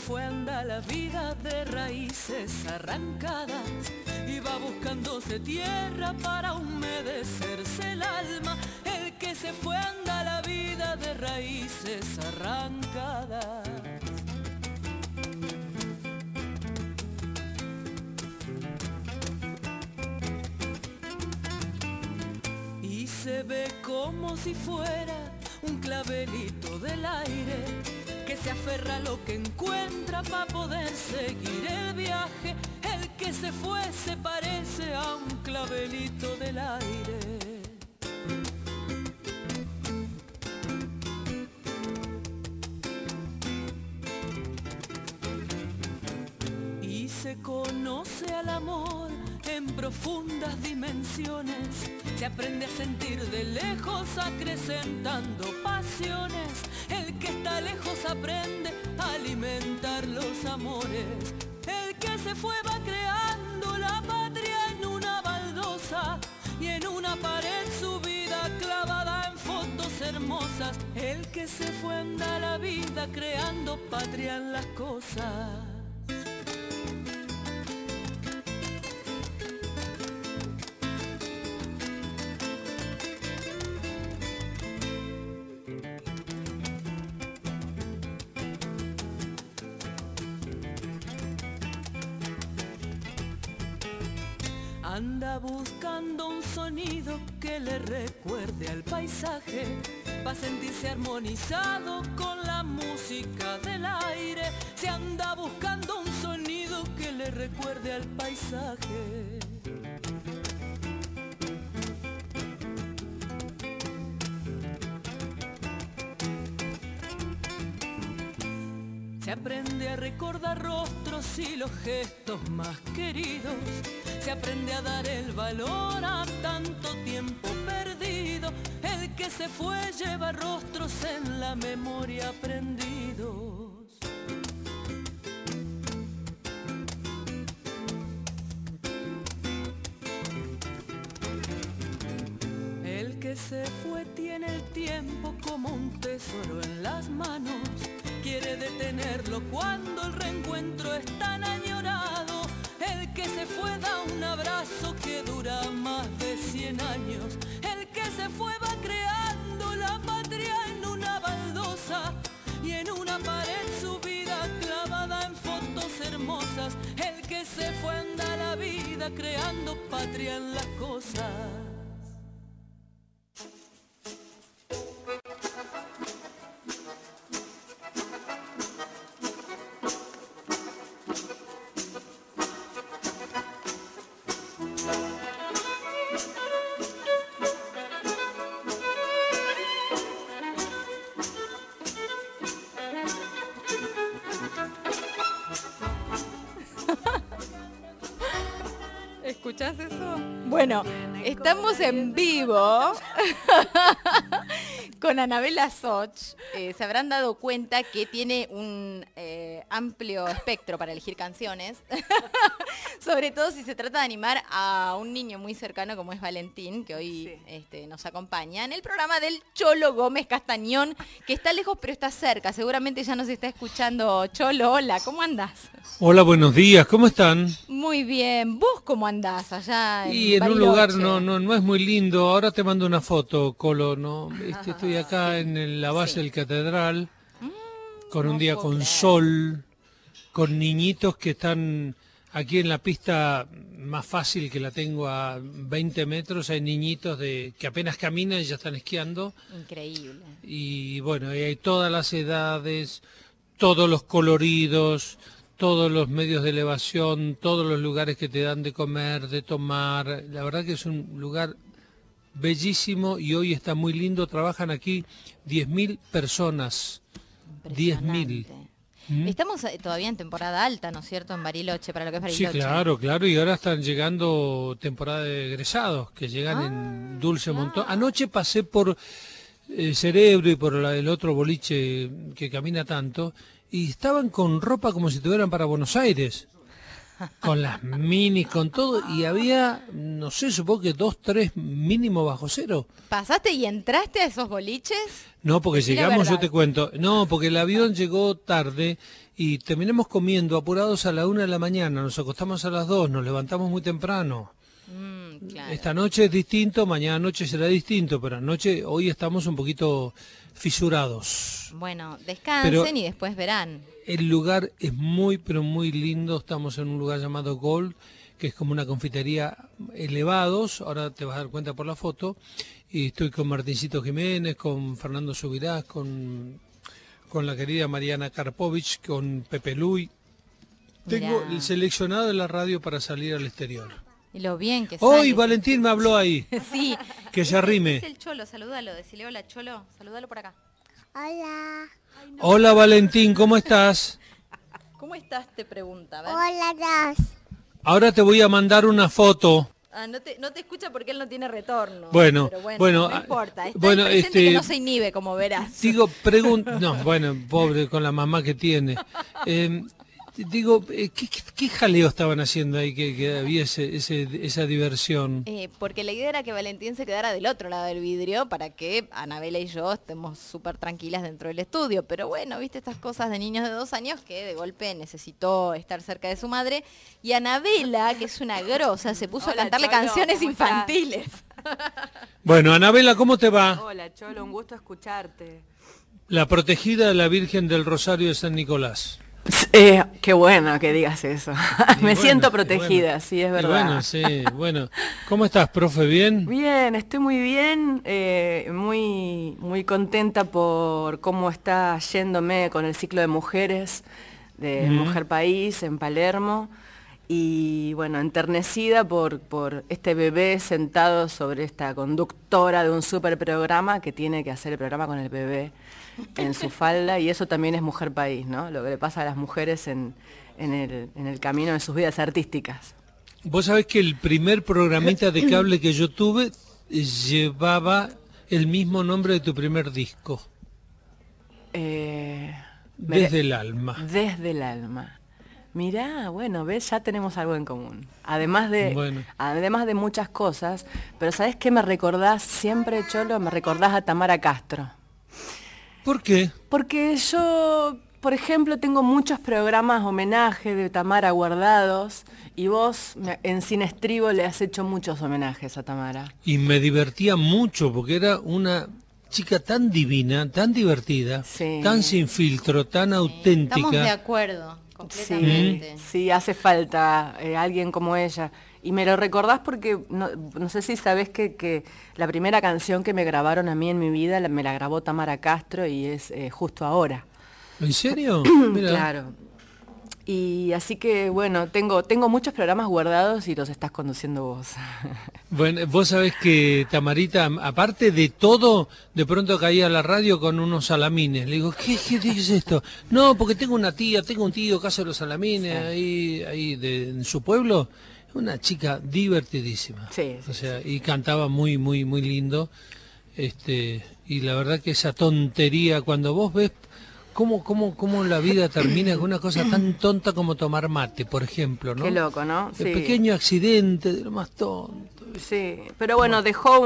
fue anda la vida de raíces arrancadas y va buscándose tierra para humedecerse el alma. El que se fue anda la vida de raíces arrancadas. Y se ve como si fuera un clavelito del aire que se aferra a lo que encuentra para poder seguir el viaje. El que se fue se parece a un clavelito del aire. Y se conoce al amor en profundas dimensiones, se aprende a sentir de lejos acrecentando pasiones. El que está lejos aprende a alimentar los amores. El que se fue va creando la patria en una baldosa y en una pared su vida clavada en fotos hermosas. El que se fue anda la vida creando patria en las cosas. Anda buscando un sonido que le recuerde al paisaje, pa' sentirse armonizado con la música del aire. Se anda buscando un sonido que le recuerde al paisaje. Se aprende a recordar rostros y los gestos más queridos. Se aprende a dar el valor a tanto tiempo perdido. El que se fue lleva rostros en la memoria prendidos. El que se fue tiene el tiempo como un tesoro en las manos. Quiere detenerlo cuando el reencuentro es tan añorado. El que se fue da un abrazo que dura más de 100 años. El que se fue va creando la patria en una baldosa y en una pared su vida clavada en fotos hermosas. El que se fue anda la vida creando patria en las cosas. ¿Escuchás eso? Bueno, estamos en vivo con Anabela Soch. Se habrán dado cuenta que tiene un amplio espectro para elegir canciones. Sobre todo si se trata de animar a un niño muy cercano como es Valentín, que hoy nos acompaña en el programa del Cholo Gómez Castañón, que está lejos pero está cerca. Seguramente ya nos está escuchando. Cholo, hola, ¿cómo andás? Hola, buenos días, ¿cómo están? Muy bien, ¿vos cómo andás allá en Y en Bariloche? un lugar no es muy lindo. Ahora te mando una foto, Colo, ¿no? Estoy acá en la base del Catedral, con un día con sol, con niñitos que están aquí en la pista más fácil, que la tengo a 20 metros. Hay niñitos que apenas caminan y ya están esquiando. Increíble. Y bueno, y hay todas las edades, todos los coloridos, todos los medios de elevación, todos los lugares que te dan de comer, de tomar. La verdad que es un lugar bellísimo y hoy está muy lindo. Trabajan aquí 10.000 personas. 10.000. Estamos todavía en temporada alta, ¿no es cierto? En Bariloche, para lo que es Bariloche. Sí, claro. Y ahora están llegando temporada de egresados, que llegan en Dulce Montón. Anoche pasé por Cerebro y por el otro boliche que camina tanto, y estaban con ropa como si estuvieran para Buenos Aires, con las minis, con todo, y había, no sé, supongo que 2, 3 mínimo bajo cero. ¿Pasaste y entraste a esos boliches? No, porque Sí, llegamos, yo te cuento, no, porque el avión llegó tarde y terminamos comiendo apurados a la 1 de la mañana, nos acostamos a las 2, nos levantamos muy temprano. Claro. Esta noche es distinto, mañana noche será distinto, pero hoy estamos un poquito fisurados. Bueno, descansen y después verán. El lugar es muy, pero muy lindo. Estamos en un lugar llamado Gold, que es como una confitería elevados. Ahora te vas a dar cuenta por la foto. Y estoy con Martincito Jiménez, con Fernando Subirás, con la querida Mariana Karpovich, con Pepe Luy. Tengo el seleccionado de la radio para salir al exterior. Y lo bien que Hoy sale. Valentín me habló ahí. Sí. Que se arrime. Es el Cholo, salúdalo, decile hola Cholo, salúdalo por acá. Hola. Ay, no. Hola Valentín, ¿cómo estás? ¿Cómo estás? Te pregunta, a ver. Hola, Dos. Ahora te voy a mandar una foto. No te escucha porque él no tiene retorno. Bueno, pero bueno, no importa. Está bueno, presente que no se inhibe, como verás. Digo, no, bueno, pobre con la mamá que tiene. Digo, ¿qué jaleo estaban haciendo ahí que había esa diversión? Porque la idea era que Valentín se quedara del otro lado del vidrio para que Anabela y yo estemos súper tranquilas dentro del estudio. Pero bueno, viste estas cosas de niños de 2 años que de golpe necesitó estar cerca de su madre. Y Anabela, que es una grosa, se puso a cantarle Cholo, canciones ¿cómo estás? infantiles. Bueno, Anabela, ¿cómo te va? Hola, Cholo, un gusto escucharte. La protegida de la Virgen del Rosario de San Nicolás. Qué bueno que digas eso. Me siento protegida, bueno, sí, es verdad. Bueno, sí, bueno. ¿Cómo estás, profe? ¿Bien? Bien, estoy muy bien, muy contenta por cómo está yéndome con el ciclo de mujeres de Mujer País en Palermo. Y bueno, enternecida por este bebé sentado sobre esta conductora de un super programa que tiene que hacer el programa con el bebé en su falda, y eso también es Mujer País, ¿no? Lo que le pasa a las mujeres en el camino de sus vidas artísticas. Vos sabés que el primer programita de cable que yo tuve llevaba el mismo nombre de tu primer disco. Desde el alma. Desde el alma. Mirá, bueno, ves, ya tenemos algo en común. Además de muchas cosas, pero ¿sabés qué me recordás siempre, Cholo? Me recordás a Tamara Castro. ¿Por qué? Porque yo, por ejemplo, tengo muchos programas homenaje de Tamara guardados, y vos en Sin Estribo le has hecho muchos homenajes a Tamara. Y me divertía mucho porque era una chica tan divina, tan divertida, Sí. tan sin filtro, tan auténtica. Estamos de acuerdo, completamente. Sí, hace falta alguien como ella. Y me lo recordás porque, no sé si sabés que la primera canción que me grabaron a mí en mi vida me la grabó Tamara Castro, y es Justo Ahora. ¿En serio? Mira. Claro. Y así que, bueno, tengo muchos programas guardados y los estás conduciendo vos. Bueno, vos sabés que Tamarita, aparte de todo, de pronto caía a la radio con unos salamines. Le digo, ¿qué es esto? No, porque tengo un tío que hace los salamines ahí en su pueblo. Una chica divertidísima. Sí, o sea, y cantaba muy, muy, muy lindo. Y la verdad que esa tontería, cuando vos ves cómo la vida termina con una cosa tan tonta como tomar mate, por ejemplo, ¿no? Qué loco, ¿no? El pequeño accidente de lo más tonto. Sí, pero bueno, dejó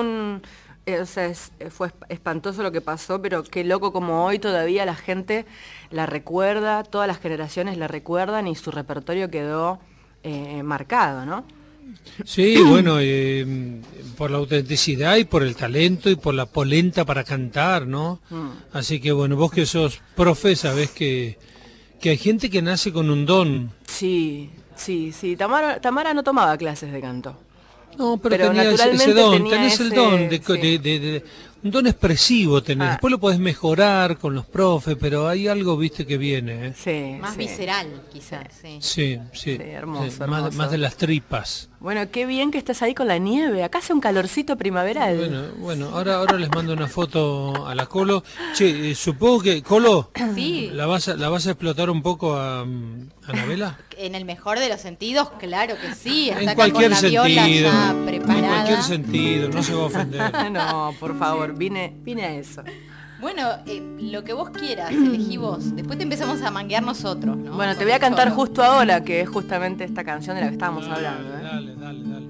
fue espantoso lo que pasó, pero qué loco como hoy todavía la gente la recuerda, todas las generaciones la recuerdan, y su repertorio quedó marcado, ¿no? Sí, bueno, por la autenticidad y por el talento y por la polenta para cantar, ¿no? Así que bueno, vos que sos profe sabés que hay gente que nace con un don. Sí. Tamara no tomaba clases de canto. No, pero tenía naturalmente ese don, tenía tenés el don de un don expresivo tenés. Después lo podés mejorar con los profes, pero hay algo, viste, que viene, ¿eh? Sí, Más visceral, quizás, sí. Sí, hermoso. Más de las tripas. Bueno, qué bien que estás ahí con la nieve. Acá hace un calorcito primaveral. Bueno, ahora les mando una foto a la Colo. Che, supongo que, Colo, Sí. ¿la vas a explotar un poco a Anabela? En el mejor de los sentidos, claro que sí. Está En acá cualquier con la viola sentido, ya en preparada. cualquier sentido, no se va a ofender. No, por favor, vine a eso. Bueno, lo que vos quieras, elegí vos. Después te empezamos a manguear nosotros, ¿no? Bueno, te Con voy a el cantar Cholo. Justo Ahora, que es justamente esta canción de la que estábamos hablando. Dale.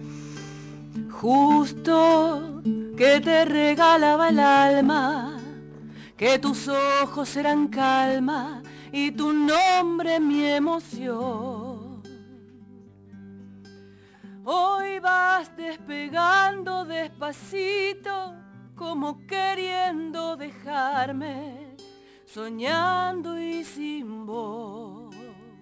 Justo que te regalaba el alma, que tus ojos eran calma y tu nombre mi emoción. Hoy vas despegando despacito, como queriendo dejarme, soñando y sin voz.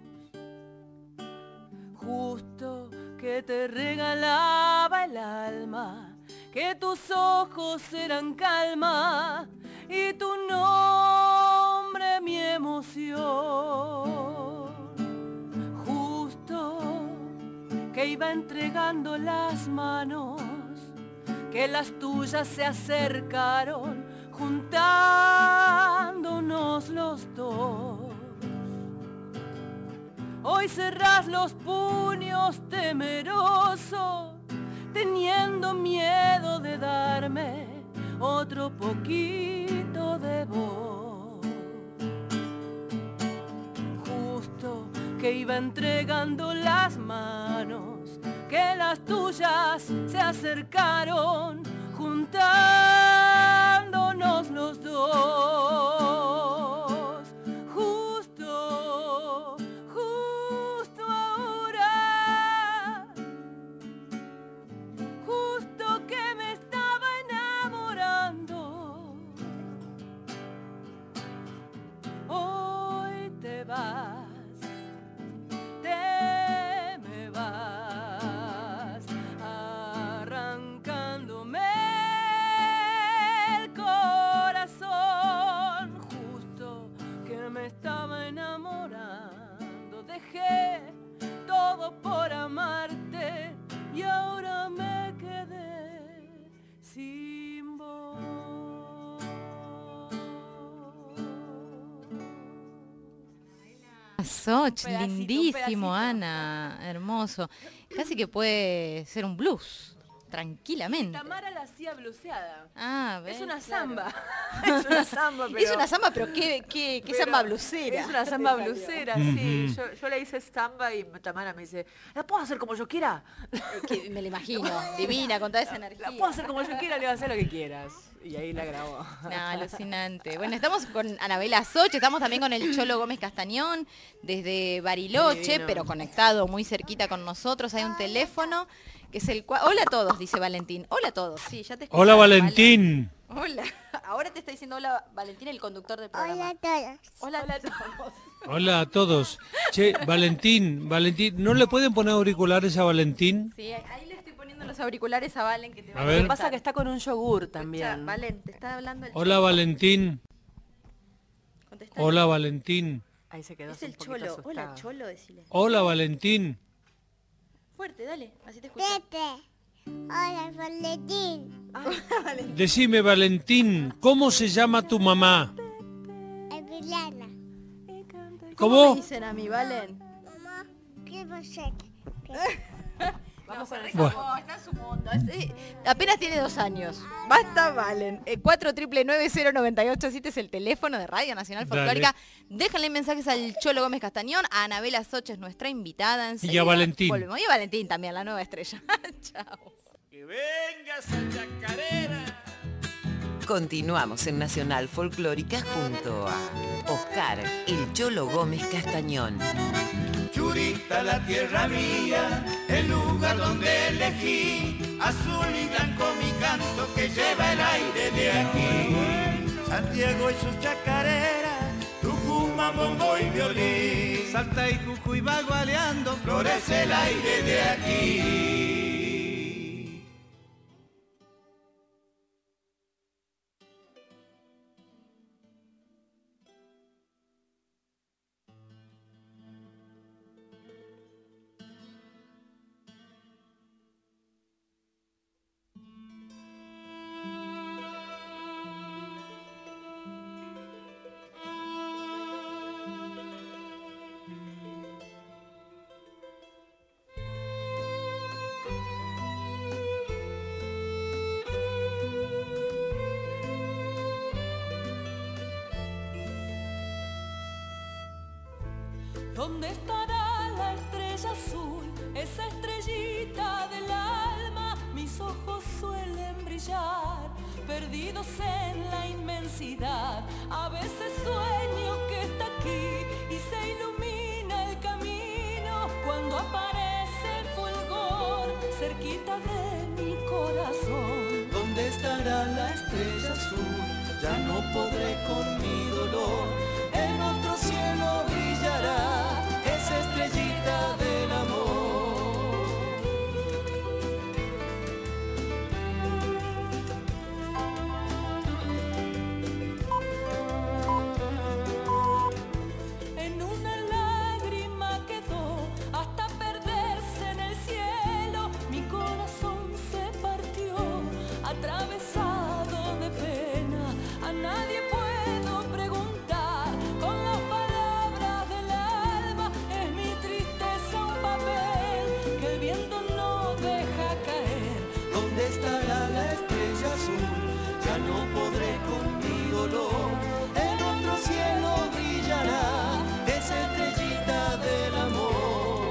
Justo que te regalaba el alma, que tus ojos eran calma y tu nombre mi emoción. Justo que iba entregando las manos, que las tuyas se acercaron, juntándonos los dos. Hoy cerrás los puños temeroso, teniendo miedo de darme otro poquito de vos. Justo que iba entregando las manos, que las tuyas se acercaron, juntándonos los dos. Justo, justo ahora, justo que me estaba enamorando. Hoy te vas. Estaba enamorando, dejé todo por amarte y ahora me quedé sin voz. Soch, lindísimo, Ana, hermoso. Casi que puede ser un blues. Tranquilamente. Tamara la hacía bluseada. Ah, es una claro. samba. Es una samba, pero... Es una samba, pero qué samba blusera. Es una samba blusera, sí. Yo le hice samba y Tamara me dice, ¿la puedo hacer como yo quiera? Que me la imagino, divina, con toda esa energía. La puedo hacer como yo quiera, le voy a hacer lo que quieras. Y ahí la grabó. No, alucinante. Bueno, estamos con Anabela Soch, estamos también con el Cholo Gómez Castañón, desde Bariloche, Divino. pero conectado muy cerquita con nosotros. Hay un teléfono que es el cual... Hola a todos, dice Valentín. Hola a todos, sí, ya te escuché. Hola Valentín. Hola. Ahora te está diciendo hola Valentín, el conductor del programa. Hola a todos. Hola a todos. Hola a todos. Che, Valentín, ¿no le pueden poner auriculares a Valentín? Sí, ahí le estoy poniendo los auriculares a Valen que te va A a ver. Lo contar. que pasa es que está con un yogur también. Escucha, Valen, te está hablando el Hola Valentín. Contestá. Hola Valentín. Ahí se quedó Es el un poquito Cholo. asustado. Hola Cholo, decile. Hola Valentín. Fuerte, dale, así te escucho. Tete. Hola, Valentín. Decime Valentín, ¿cómo se llama tu mamá? Emiliana. ¿Cómo? me dicen a mí, Valen? Mamá, ¿qué pasa? Vamos con el Bueno. Está en su mundo. Apenas tiene 2 años. Basta, Valen. 499-098-7 es el teléfono de Radio Nacional Dale. Folclórica. Déjenle mensajes al Cholo Gómez Castañón. A Anabela Soch es nuestra invitada. Enseguida a Valentín. Volvemos. Y a Valentín también, la nueva estrella. Chao. Que vengas a Chacarera. Continuamos en Nacional Folclórica junto a Oscar, el Cholo Gómez Castañón. Churita, la tierra mía, el lugar donde elegí, azul y blanco mi canto que lleva el aire de aquí. Santiago y sus chacareras, Tucumán, bombo y violín, Salta y Jujuy va gualeando, florece el aire de aquí. ¿Dónde estará la estrella azul, esa estrellita del alma? Mis ojos suelen brillar, perdidos en la inmensidad. A veces sueño que está aquí cerquita de mi corazón. ¿Dónde estará la estrella azul? Ya no podré con mi dolor. En otro cielo brillará esa estrellita del amor. En una lágrima quedó hasta perderse en el cielo. Mi corazón se partió, atravesado de pena. A nadie puedo preguntar con las palabras del alma. Es mi tristeza un papel que el viento no deja caer. ¿Dónde estará la estrella azul? Ya no podré con mi dolor. En otro cielo brillará esa estrellita del amor.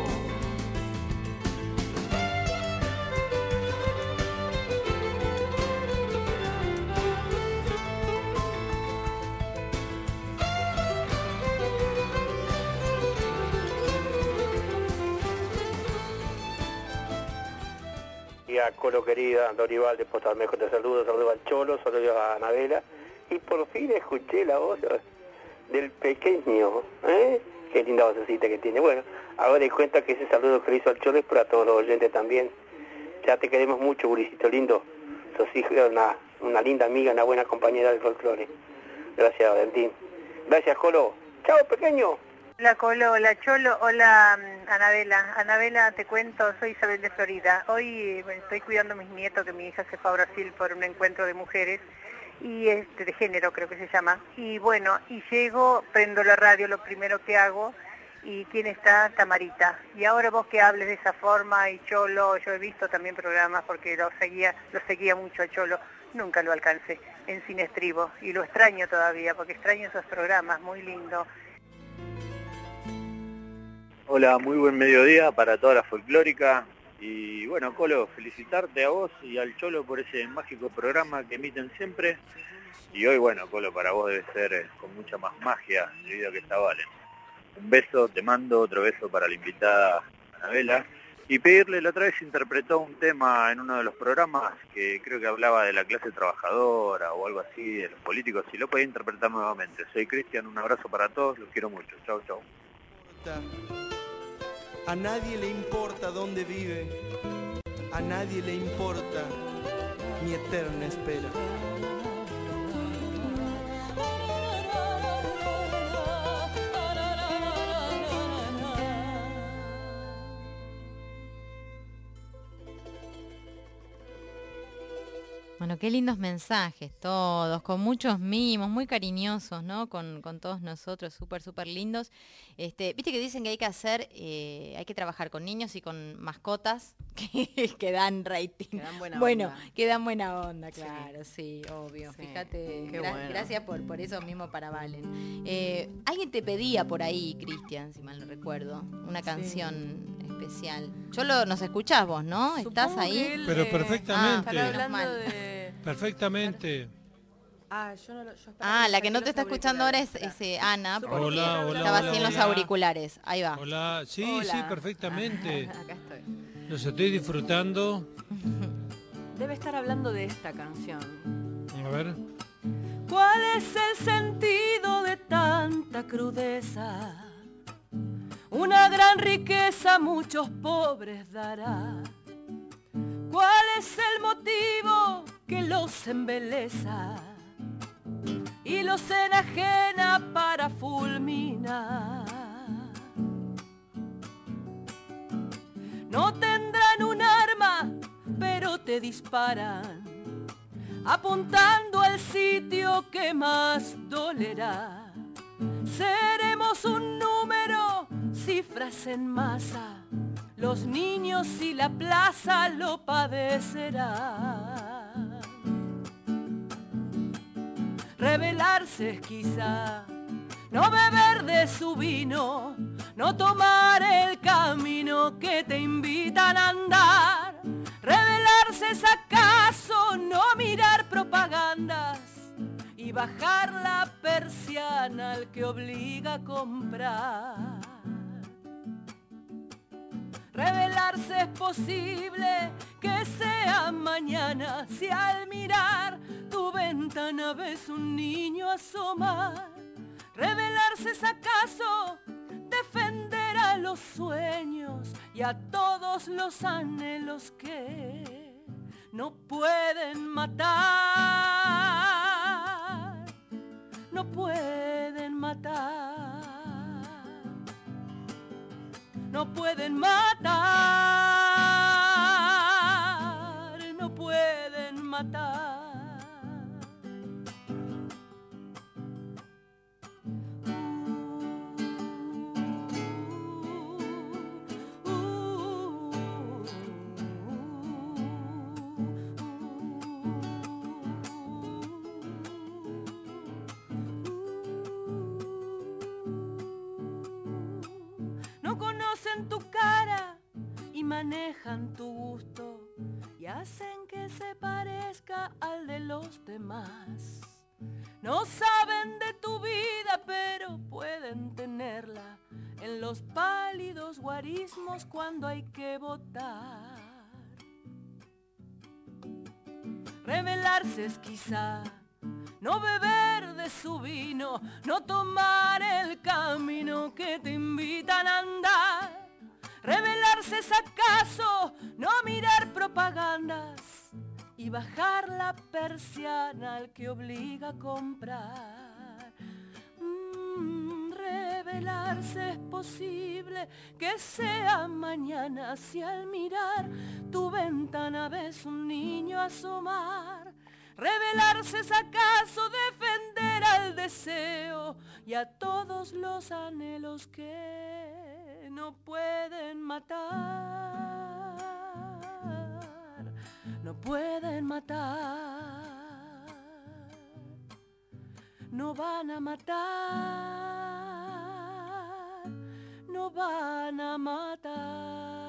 Día, Colo querida, Dorival de Postalmejo te saludo al Cholo, saludos a Anabela, y por fin escuché la voz del pequeño, ¿eh? Qué linda vocecita que tiene. Bueno, ahora di cuenta que ese saludo que le hizo al Cholo es para todos los oyentes también. Ya te queremos mucho, gurisito lindo. Sos hijo de una linda amiga, una buena compañera del folclore. Gracias, Valentín. Gracias, Colo. Chao, pequeño. Hola Colo, hola Cholo, hola Anabela. Anabela, te cuento, soy Isabel de Florida. Hoy estoy cuidando a mis nietos, que mi hija se fue a Brasil por un encuentro de mujeres, y de género creo que se llama. Y bueno, y llego, prendo la radio, lo primero que hago, y ¿quién está? Tamarita. Y ahora vos que hables de esa forma, y Cholo, yo he visto también programas porque lo seguía mucho a Cholo, nunca lo alcancé en Sin Estribo, y lo extraño todavía, porque extraño esos programas, muy lindo. Hola, muy buen mediodía para toda la folclórica. Y bueno, Colo, felicitarte a vos y al Cholo por ese mágico programa que emiten siempre. Y hoy, bueno, Colo, para vos debe ser con mucha más magia debido a que está Valen. Un beso, te mando otro beso para la invitada Anabela. Y pedirle, la otra vez interpretó un tema en uno de los programas que creo que hablaba de la clase trabajadora o algo así, de los políticos. Si lo podía interpretar nuevamente. Soy Cristian, un abrazo para todos, los quiero mucho. Chau, chau. A nadie le importa dónde vive, a nadie le importa mi eterna espera. Bueno, qué lindos mensajes todos, con muchos mimos, muy cariñosos, ¿no? Con todos nosotros, súper lindos. Viste que dicen que hay que trabajar con niños y con mascotas que dan rating. Que dan buena onda. Que dan buena onda, claro, sí, obvio. Sí, fíjate, gracias por eso mismo para Valen. Alguien te pedía por ahí, Cristian, si mal no recuerdo, una canción especial. Nos escuchás vos, ¿no? Supongo ¿Estás ahí? Pero perfectamente. Perfectamente. La que no te está escuchando ahora es Ana, porque hola, estaba así en los auriculares. Ahí va. Hola, sí, perfectamente. Acá estoy. Los estoy disfrutando. Debe estar hablando de esta canción. A ver. ¿Cuál es el sentido de tanta crudeza? Una gran riqueza a muchos pobres dará. ¿Cuál es el motivo que los embeleza y los enajena para fulminar? No tendrán un arma, pero te disparan, apuntando al sitio que más dolerá. Seremos un número, cifras en masa, los niños y la plaza lo padecerán. Rebelarse es quizá no beber de su vino, no tomar el camino que te invitan a andar. Rebelarse es acaso no mirar propagandas y bajar la persiana al que obliga a comprar. Revelarse es posible que sea mañana si al mirar tu ventana ves un niño asomar. Revelarse es acaso defender a los sueños y a todos los anhelos que no pueden matar, no pueden matar, no pueden matar, no pueden matar. Tu cara y manejan tu gusto y hacen que se parezca al de los demás. No saben de tu vida, pero pueden tenerla en los pálidos guarismos cuando hay que votar. Revelarse es quizá no beber de su vino, no tomar el camino que te invitan a andar. Revelarse es acaso no mirar propagandas y bajar la persiana al que obliga a comprar. Revelarse es posible que sea mañana si al mirar tu ventana ves un niño asomar. Revelarse es acaso defender al deseo y a todos los anhelos que no pueden matar, no pueden matar, no van a matar, no van a matar.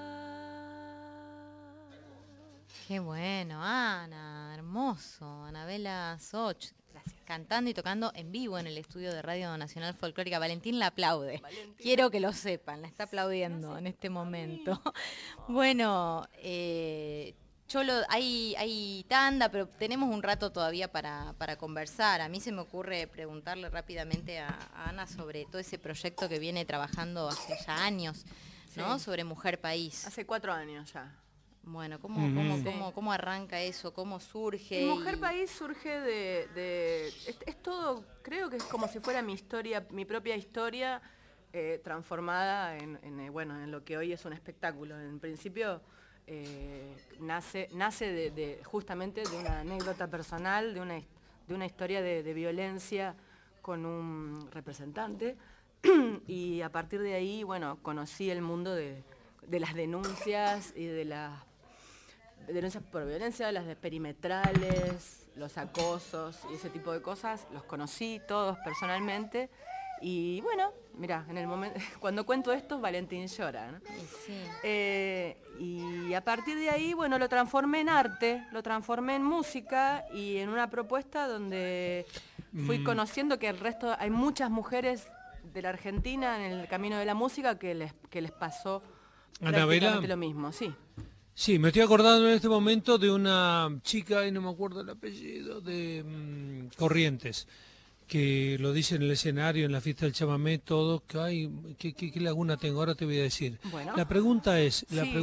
Qué bueno, Ana, hermoso. Anabela Soch, cantando y tocando en vivo en el estudio de Radio Nacional Folclórica. Valentín la aplaude. Valentín. Quiero que lo sepan, la está aplaudiendo en este momento. Bueno, Cholo, hay tanda, pero tenemos un rato todavía para conversar. A mí se me ocurre preguntarle rápidamente a Ana sobre todo ese proyecto que viene trabajando hace ya años, ¿no? Sí. Sobre Mujer País. Hace 4 años ya. Bueno, ¿cómo arranca eso? ¿Cómo surge? Mujer País surge es todo, creo que es como si fuera mi historia, mi propia historia, transformada en lo que hoy es un espectáculo. En principio nace justamente de una anécdota personal, de una historia de violencia con un representante, y a partir de ahí, bueno, conocí el mundo de las denuncias y de las denuncias por violencia, las de perimetrales, los acosos y ese tipo de cosas. Los conocí todos personalmente y bueno, mira, en el momento cuando cuento esto, Valentín llora, ¿no? Sí. Y a partir de ahí, bueno, lo transformé en arte, lo transformé en música y en una propuesta donde fui conociendo que el resto, hay muchas mujeres de la Argentina en el camino de la música que les pasó prácticamente lo mismo, sí. Sí, me estoy acordando en este momento de una chica, y no me acuerdo el apellido, de Corrientes, que lo dice en el escenario, en la fiesta del chamamé, todo, que ay, qué laguna tengo, ahora te voy a decir. Bueno. La pregunta es,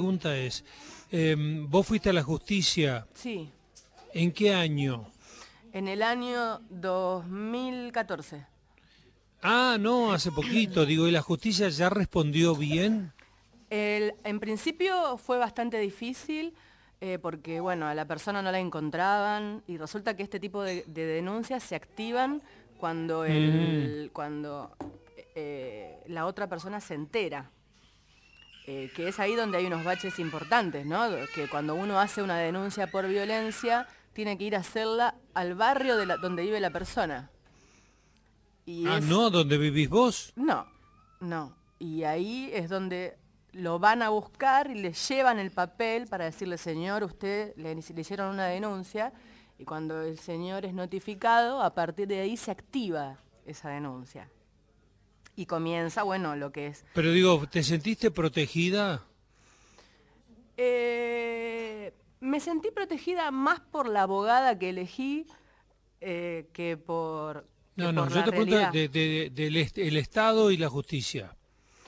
vos fuiste a la justicia. Sí. ¿En qué año? En el año 2014. Ah, no, hace poquito, digo, ¿y la justicia ya respondió bien? En principio fue bastante difícil porque, bueno, a la persona no la encontraban y resulta que este tipo de denuncias se activan cuando la otra persona se entera. Que es ahí donde hay unos baches importantes, ¿no? Que cuando uno hace una denuncia por violencia, tiene que ir a hacerla al barrio donde vive la persona. ¿No? ¿Donde vivís vos? No. Y ahí es donde lo van a buscar y le llevan el papel para decirle, señor, usted le hicieron una denuncia, y cuando el señor es notificado, a partir de ahí se activa esa denuncia. Y comienza, bueno, lo que es... Pero digo, ¿te sentiste protegida? Me sentí protegida más por la abogada que elegí que por No, por yo la te pregunto realidad. el Estado y la justicia.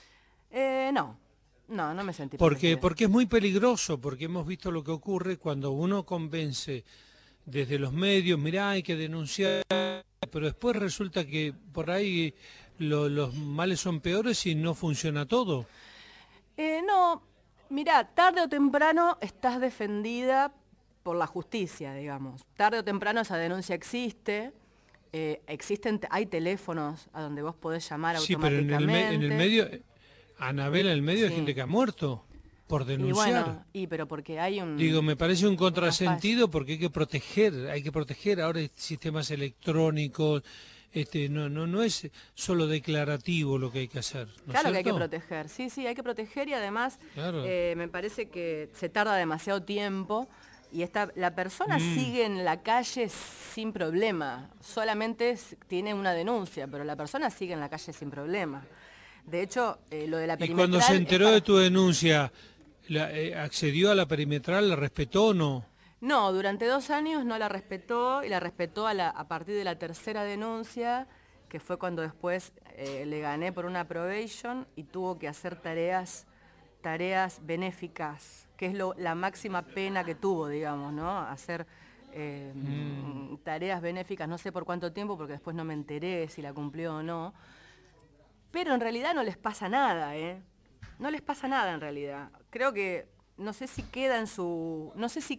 No me sentí Porque protegida. es muy peligroso, porque hemos visto lo que ocurre cuando uno convence desde los medios, mirá, hay que denunciar, pero después resulta que por ahí los males son peores y no funciona todo. No, mirá, tarde o temprano estás defendida por la justicia, digamos. Tarde o temprano esa denuncia existe. Hay teléfonos a donde vos podés llamar Sí, pero automáticamente. en el medio, Anabela, en el medio hay Sí. gente que ha muerto por denunciar. Pero porque hay un... Digo, me parece un una contrasentido porque hay que proteger, ahora hay sistemas electrónicos, no es solo declarativo lo que hay que hacer. ¿no es Claro que hay que cierto? proteger, sí, hay que proteger y además Claro. me parece que se tarda demasiado tiempo y la persona sigue en la calle sin problema, solamente tiene una denuncia, pero la persona sigue en la calle sin problema. De hecho, lo de la Y perimetral... cuando se enteró es de tu denuncia, ¿accedió a la perimetral, la respetó o no? No, durante 2 años no la respetó y la respetó a partir de la tercera denuncia, que fue cuando después le gané por una probation y tuvo que hacer tareas benéficas, que es la máxima pena que tuvo, digamos, ¿no? Hacer tareas benéficas, no sé por cuánto tiempo, porque después no me enteré si la cumplió o no. Pero en realidad no les pasa nada, ¿eh? No les pasa nada en realidad. Creo que no sé si queda en su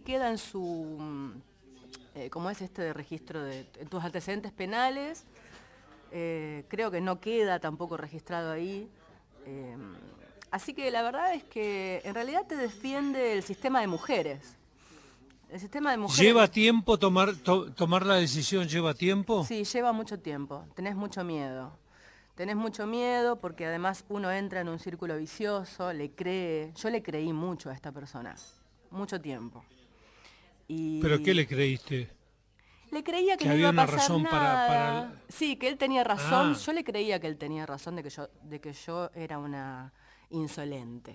¿cómo es de registro de tus antecedentes penales? Creo que no queda tampoco registrado ahí. Así que la verdad es que en realidad te defiende el sistema de mujeres. El sistema de mujeres... ¿Lleva tiempo tomar la decisión? ¿Lleva tiempo? Sí, lleva mucho tiempo. Tenés mucho miedo. Tenés mucho miedo porque además uno entra en un círculo vicioso, le cree. Yo le creí mucho a esta persona, mucho tiempo. ¿Pero qué le creíste? Le creía que no había iba a una pasar razón nada. para... Sí, que él tenía razón. Ah. Yo le creía que él tenía razón de que yo era una insolente.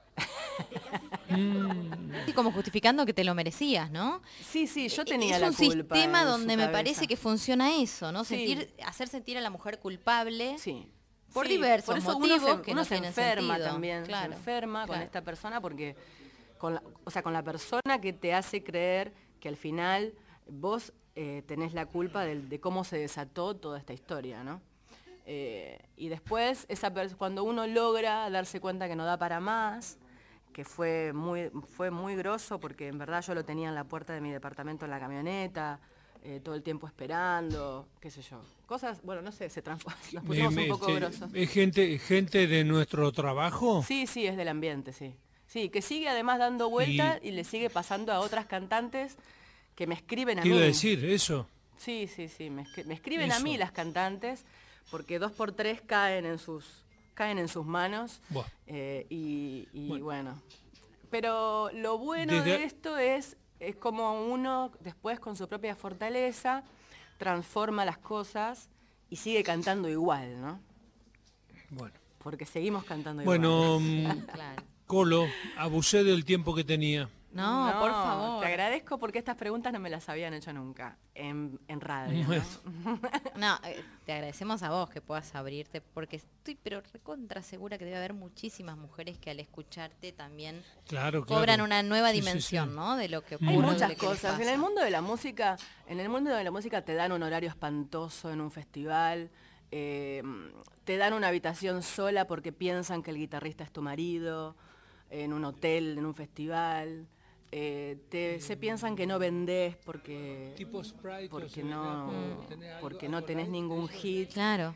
Y como justificando que te lo merecías, ¿no? Sí, yo tenía es la un culpa sistema en donde su me cabeza. parece que funciona eso, ¿no? Sí. Hacer sentir a la mujer culpable por Sí, diversos por eso motivos que uno no se tienen enferma sentido. también, Claro, se enferma con claro. esta persona porque con la persona que te hace creer que al final vos tenés la culpa de cómo se desató toda esta historia, ¿no? Y después, cuando uno logra darse cuenta que no da para más, que fue muy groso porque en verdad yo lo tenía en la puerta de mi departamento en la camioneta, todo el tiempo esperando, qué sé yo. Cosas, bueno, no sé, nos pusimos un poco grosos. ¿Es gente de nuestro trabajo? Sí, es del ambiente, sí. Sí, que sigue además dando vueltas y le sigue pasando a otras cantantes que me escriben a ¿Qué mí. iba a decir eso? Sí, me escriben a mí las cantantes porque 2 por 3 caen en sus manos. Buah. Bueno. Pero lo bueno de esto es como uno después con su propia fortaleza transforma las cosas y sigue cantando igual, ¿no? Bueno. Porque seguimos cantando Bueno, igual. Claro. Colo, abusé del tiempo que tenía. No, por favor. Te agradezco porque estas preguntas no me las habían hecho nunca en radio. Bueno. ¿no? No, te agradecemos a vos que puedas abrirte, porque estoy pero recontra segura que debe haber muchísimas mujeres que al escucharte también Claro. cobran una nueva Sí, sí, dimensión, sí. ¿no? De lo que ocurre. Hay de muchas lo que les cosas. En pasa. el mundo de la música te dan un horario espantoso en un festival, te dan una habitación sola porque piensan que el guitarrista es tu marido, en un hotel, en un festival. Se piensan que no vendés porque no tenés ningún hit. Claro.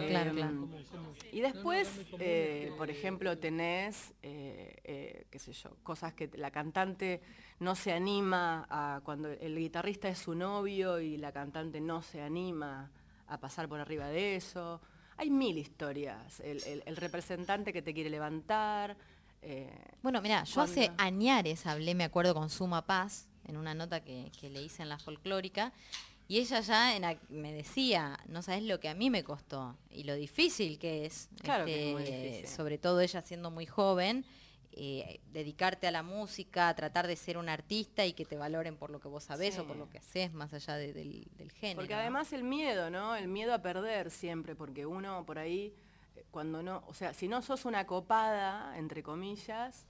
Y después, por ejemplo, tenés, qué sé yo, cosas que la cantante no se anima cuando el guitarrista es su novio y la cantante no se anima a pasar por arriba de eso. Hay 1000 historias. El representante que te quiere levantar. Bueno, mira, yo hace añares hablé, me acuerdo, con Suma Paz, en una nota que le hice en la folclórica, y ella ya me decía, no sabes lo que a mí me costó, y lo difícil que es, Claro que es muy difícil. sobre todo ella siendo muy joven, dedicarte a la música, tratar de ser un artista y que te valoren por lo que vos sabés o por lo que haces, más allá del género. Porque además el miedo, ¿no? El miedo a perder siempre, porque uno por ahí, cuando no, o sea, si no sos una copada, entre comillas,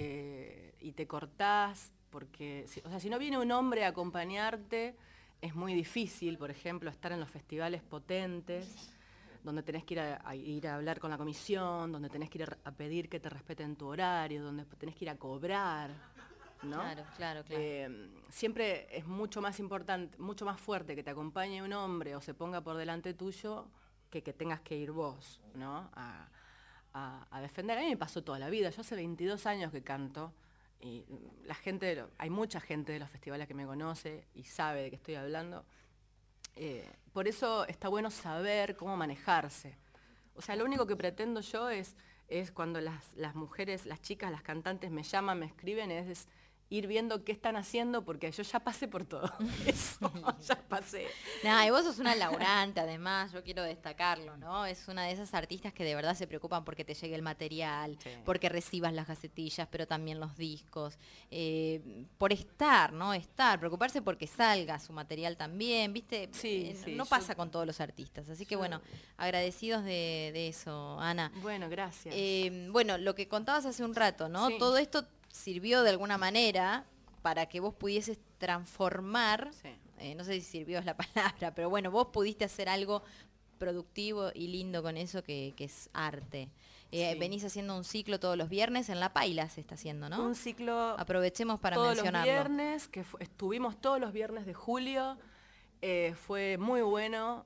y te cortás, porque, o sea, si no viene un hombre a acompañarte, es muy difícil, por ejemplo, estar en los festivales potentes, donde tenés que ir a hablar con la comisión, donde tenés que ir a pedir que te respeten tu horario, donde tenés que ir a cobrar, ¿no? Claro. Siempre es mucho más importante, mucho más fuerte que te acompañe un hombre o se ponga por delante tuyo que tengas que ir vos, ¿no? A defender. A mí me pasó toda la vida. Yo hace 22 años que canto y hay mucha gente de los festivales que me conoce y sabe de qué estoy hablando. Por eso está bueno saber cómo manejarse. O sea, lo único que pretendo yo es cuando las mujeres, las chicas, las cantantes me llaman, me escriben, es ir viendo qué están haciendo, porque yo ya pasé por todo eso, ya pasé. Y vos sos una laburante, además, yo quiero destacarlo, ¿no? Es una de esas artistas que de verdad se preocupan porque te llegue el material, porque recibas las gacetillas, pero también los discos, por estar, ¿no? Preocuparse porque salga su material también, ¿viste? No pasa con todos los artistas, así que bueno, agradecidos de eso, Ana. Bueno, gracias. Bueno, lo que contabas hace un rato, ¿no? Sí. Todo esto sirvió de alguna manera para que vos pudieses transformar, no sé si sirvió es la palabra, pero bueno, vos pudiste hacer algo productivo y lindo con eso que es arte. Venís haciendo un ciclo todos los viernes, en La Paila se está haciendo, ¿no? Un ciclo. Aprovechemos para todos mencionarlo. Los viernes, estuvimos todos los viernes de julio, fue muy bueno,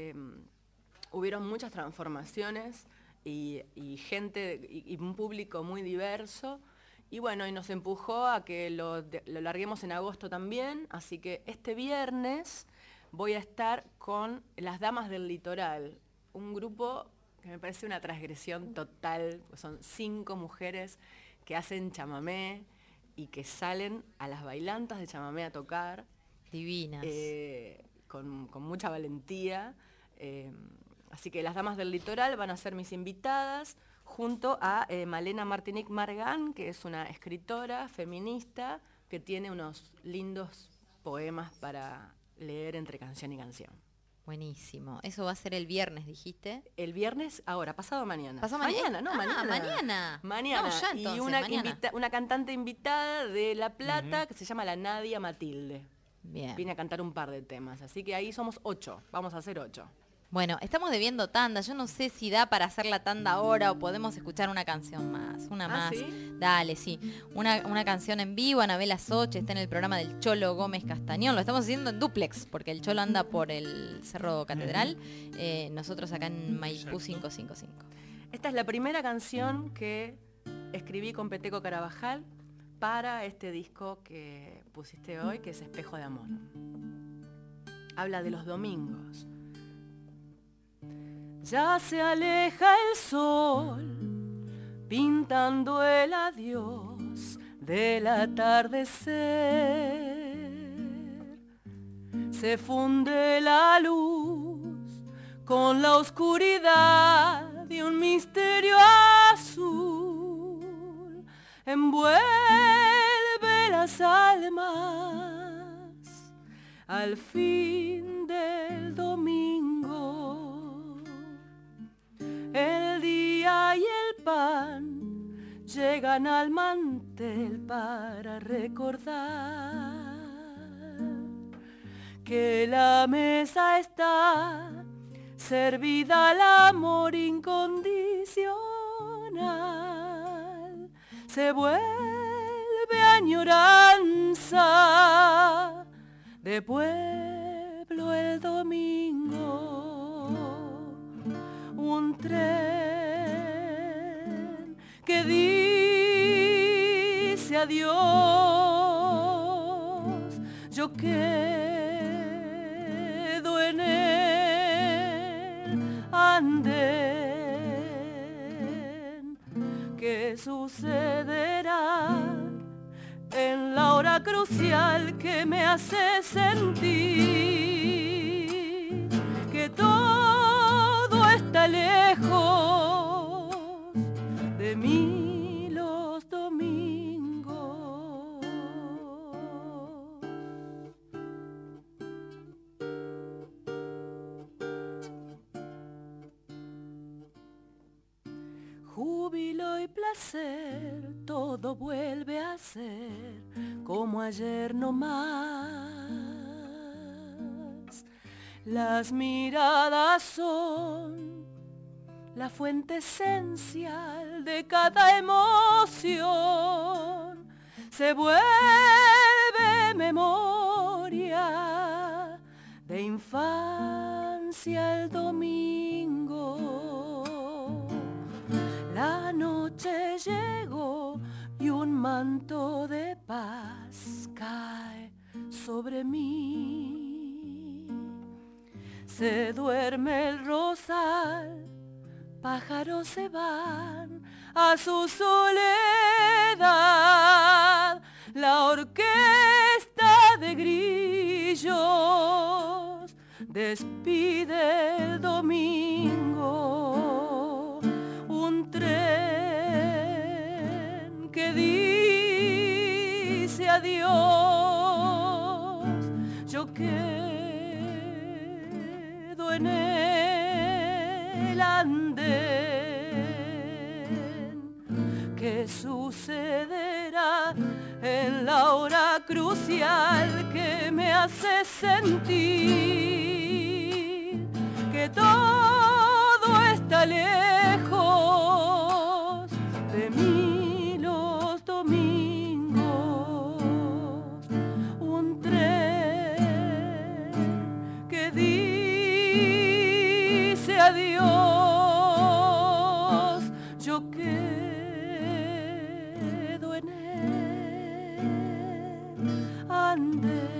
hubieron muchas transformaciones y gente, y un público muy diverso. Y bueno, y nos empujó a que lo larguemos en agosto también, así que este viernes voy a estar con Las Damas del Litoral, un grupo que me parece una transgresión total, son 5 mujeres que hacen chamamé y que salen a las bailantas de chamamé a tocar. Divinas. Con mucha valentía. Así que Las Damas del Litoral van a ser mis invitadas, junto a Malena Martinic Margan, que es una escritora feminista que tiene unos lindos poemas para leer entre canción y canción. Buenísimo. Eso va a ser el viernes, dijiste. El viernes, ahora, pasado mañana. ¿Pasado mañana? Mañana. Mañana. No, ya entonces, y una cantante invitada de La Plata que se llama la Nadia Matilde. Bien. Viene a cantar un par de temas, así que ahí somos 8, vamos a hacer 8. Bueno, estamos debiendo tanda. Yo no sé si da para hacer la tanda ahora o podemos escuchar una canción más. Una más. ¿Sí? Dale, sí. Una canción en vivo. Anabela Soch está en el programa del Cholo Gómez Castañón. Lo estamos haciendo en duplex porque el Cholo anda por el Cerro Catedral. Nosotros acá en Maipú 555. Esta es la primera canción que escribí con Peteco Carabajal para este disco que pusiste hoy, que es Espejo de Amor. Habla de los domingos. Ya se aleja el sol, pintando el adiós del atardecer. Se funde la luz con la oscuridad de un misterio azul. Envuelve las almas al fin del domingo. El día y el pan llegan al mantel para recordar que la mesa está servida al amor incondicional. Se vuelve añoranza de pueblo el domingo. Un tren que dice adiós. Yo quedo en el andén. ¿Qué sucederá en la hora crucial que me hace sentir que todo está lejos de mí los domingos? júbilo y placer, todo vuelve a ser como ayer no más. Las miradas son la fuente esencial de cada emoción. Se vuelve memoria de infancia el domingo. La noche llegó y un manto de paz cae sobre mí. Se duerme el rosal, pájaros se van a su soledad. La orquesta de grillos despide el domingo. Un tren que dice adiós. Yo quedo en el andén. ¿Qué sucederá en la hora crucial que me hace sentir que todo está lejos de mí los domingos? Un tren que dice adiós. Yo quedo en el andén.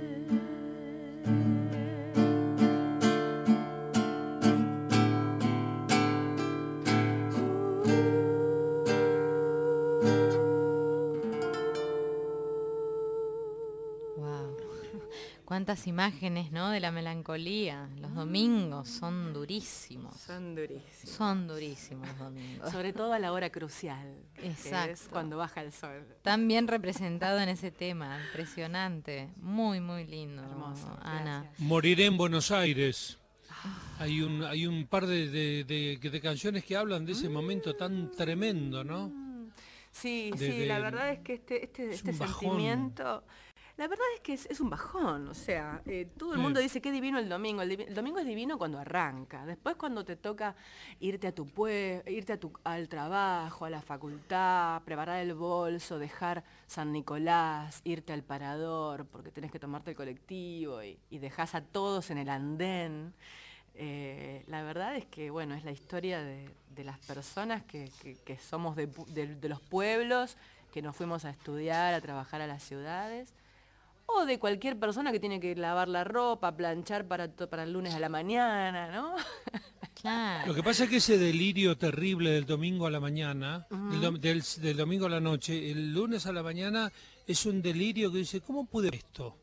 Cuántas imágenes, ¿no? De la melancolía. Los domingos son durísimos. Son durísimos. Son durísimos los domingos. Sobre todo a la hora crucial. Exacto. Que es cuando baja el sol. Tan bien representado en ese tema. Impresionante. Muy, muy lindo. Hermoso. Ana. Gracias. Moriré en Buenos Aires. Hay un par de canciones que hablan de ese momento tan tremendo, ¿no? Sí, la verdad es que este sentimiento... La verdad es que es un bajón, o sea, todo el mundo dice qué divino el domingo. El domingo es divino cuando arranca. Después cuando te toca irte a tu al trabajo, a la facultad, preparar el bolso, dejar San Nicolás, irte al parador porque tenés que tomarte el colectivo y dejás a todos en el andén. La verdad es que, bueno, es la historia de las personas que somos de los pueblos, que nos fuimos a estudiar, a trabajar a las ciudades. O de cualquier persona que tiene que lavar la ropa, planchar para el lunes a la mañana, ¿no? Claro. Lo que pasa es que ese delirio terrible del domingo a la mañana, del domingo a la noche, el lunes a la mañana, es un delirio que dice, ¿cómo pude esto?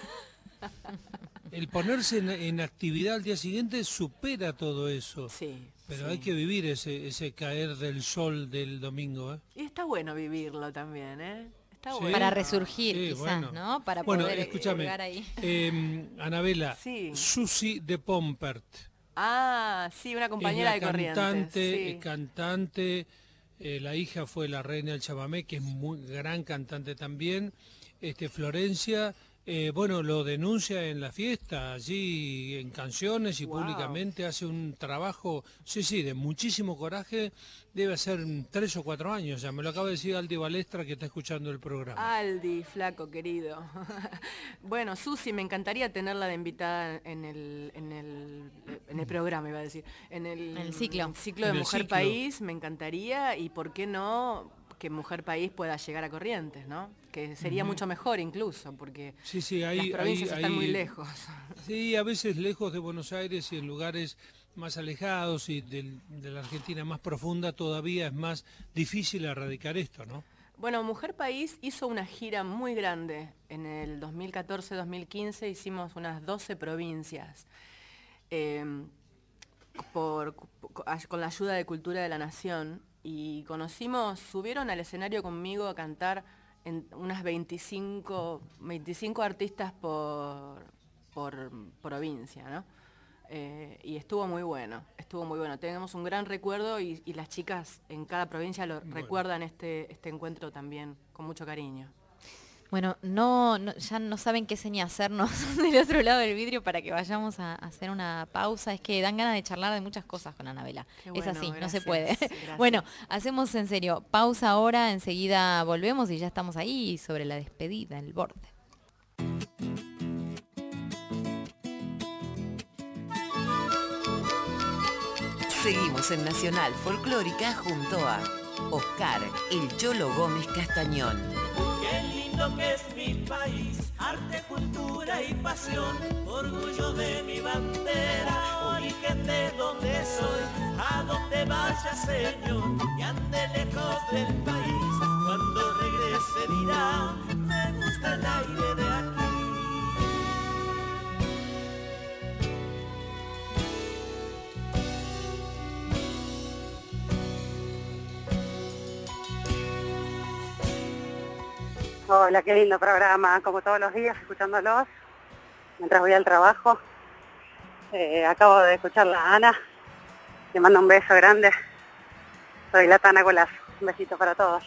El ponerse en actividad al día siguiente supera todo eso. Sí. Pero hay que vivir ese caer del sol del domingo, ¿eh? Y está bueno vivirlo también, ¿eh? Sí. Para resurgir, quizás, bueno. ¿no? Para poder escúchame, llegar ahí. Anabela, sí. Susi de Pompert. Ah, sí, una compañera de Corrientes. Cantante, la hija fue la reina del chamamé, que es muy gran cantante también. Florencia, lo denuncia en la fiesta, allí en canciones y públicamente hace un trabajo, de muchísimo coraje. Debe ser 3 o 4 años, ya me lo acaba de decir Aldi Balestra, que está escuchando el programa. Aldi, flaco querido. Bueno, Susi, me encantaría tenerla de invitada en el programa, iba a decir. En el ciclo de Mujer País, me encantaría, y por qué no que Mujer País pueda llegar a Corrientes, ¿no? Que sería mucho mejor incluso, porque las provincias están muy lejos. Sí, a veces lejos de Buenos Aires y en lugares más alejados y de la Argentina más profunda todavía es más difícil erradicar esto, ¿no? Bueno, Mujer País hizo una gira muy grande. En el 2014-2015 hicimos unas 12 provincias. Con la ayuda de Cultura de la Nación, y subieron al escenario conmigo a cantar en unas 25 artistas por provincia, ¿no? Y estuvo muy bueno. estuvo muy bueno. Tenemos un gran recuerdo y las chicas en cada provincia lo recuerdan este encuentro también con mucho cariño. Bueno, ya no saben qué seña hacernos del otro lado del vidrio para que vayamos a hacer una pausa. Es que dan ganas de charlar de muchas cosas con Anabela. Bueno, es así, gracias, no se puede. Gracias. Bueno, hacemos en serio pausa ahora, enseguida volvemos y ya estamos ahí sobre la despedida, el borde. Seguimos en Nacional Folclórica junto a Oscar El Cholo Gómez Castañón. Qué lindo que es mi país, arte, cultura y pasión, orgullo de mi bandera, origen de donde soy, a donde vaya Señor, y ande lejos del país, cuando regrese dirá, me gusta el aire de aquí. Hola, qué lindo programa, como todos los días, escuchándolos mientras voy al trabajo. Acabo de escuchar a Ana, le mando un beso grande. Soy la Tana Golazo, un besito para todos.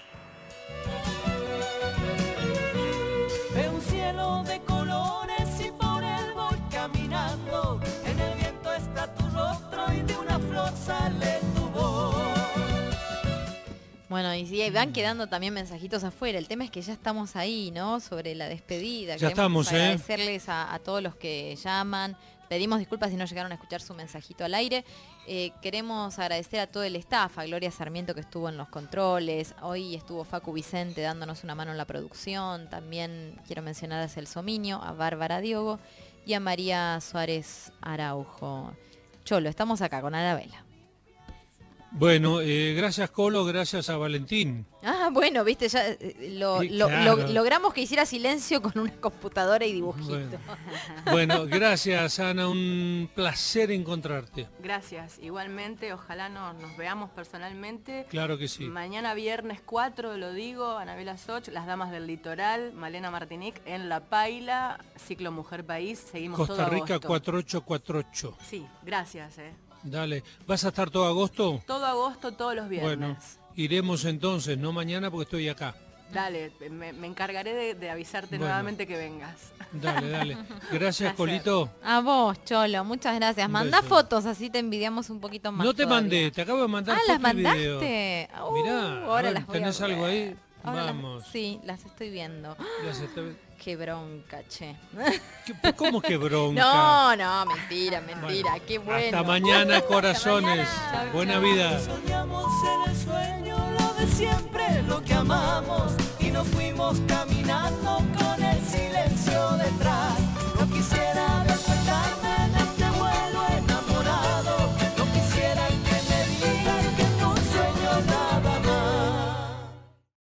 Veo un cielo de colores y por él voy caminando. En el viento está tu rostro y de una flor sale tu voz. Bueno, y sí, van quedando también mensajitos afuera. El tema es que ya estamos ahí, ¿no? Sobre la despedida. Ya Queremos estamos, agradecerles a todos los que llaman. Pedimos disculpas si no llegaron a escuchar su mensajito al aire. Queremos agradecer a todo el staff, a Gloria Sarmiento que estuvo en los controles. Hoy estuvo Facu Vicente dándonos una mano en la producción. También quiero mencionar a Celso Miño, a Bárbara Diogo y a María Suárez Araujo. Cholo, estamos acá con Anabela. Bueno, gracias Colo, gracias a Valentín. Ah, bueno, viste, ya logramos que hiciera silencio con una computadora y dibujito. Bueno, gracias Ana, un placer encontrarte. Gracias, igualmente, ojalá nos veamos personalmente. Claro que sí. Mañana viernes 4, lo digo, Anabela Soch, Las Damas del Litoral, Malena Martinic en La Paila, Ciclo Mujer País, seguimos Costa todo Rica agosto. 4848. Sí, gracias. Dale, ¿vas a estar todo agosto? Todo agosto, todos los viernes. Bueno, iremos entonces, no mañana porque estoy acá. Dale, me encargaré de avisarte nuevamente que vengas. Dale. Gracias, Colito. A vos, Cholo, muchas gracias. Mandá fotos, así te envidiamos un poquito más. No te todavía. mandé, te acabo de mandar ¿las fotos y video. mandaste? Mirá, ahora ver, las voy a ¿tenés ver. algo ahí? Ahora Vamos. Sí, las estoy viendo. Qué bronca, che. ¿Cómo que bronca? No, mentira, qué bueno. Hasta mañana, corazones. Buena vida. Soñamos en el sueño lo de siempre, lo que amamos, y nos fuimos caminando con el silencio detrás. No quisiera